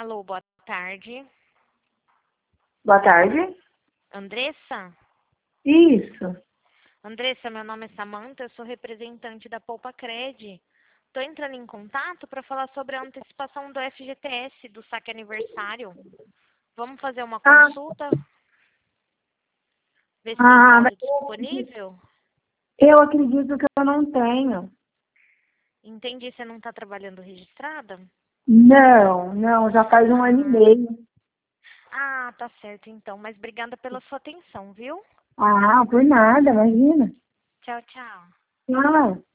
Alô, boa tarde. Boa tarde. Andressa? Isso. Andressa, meu nome é Samantha, eu sou representante da Poupa Cred. Estou entrando em contato para falar sobre a antecipação do FGTS, do saque aniversário. Vamos fazer uma consulta? Ver se tem Mas saldo disponível? eu acredito que eu não tenho. Entendi, você não está trabalhando registrada? Não, já faz um ano e meio. Ah, tá certo então, mas obrigada pela sua atenção, viu? Por nada, imagina. Tchau, tchau. Tchau.